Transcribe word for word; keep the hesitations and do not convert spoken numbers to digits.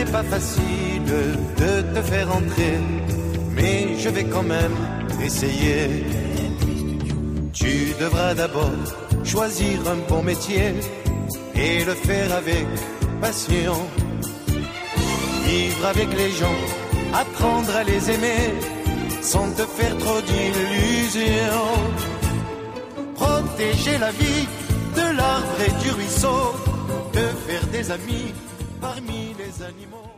n'est pas facile de te faire entrer, mais je vais quand même essayer. Tu devras d'abord choisir un bon métier et le faire avec passion. Vivre avec les gens, apprendre à les aimer, sans te faire trop d'illusions. Protéger la vie de l'arbre et du ruisseau, de faire des amis parmi les animaux.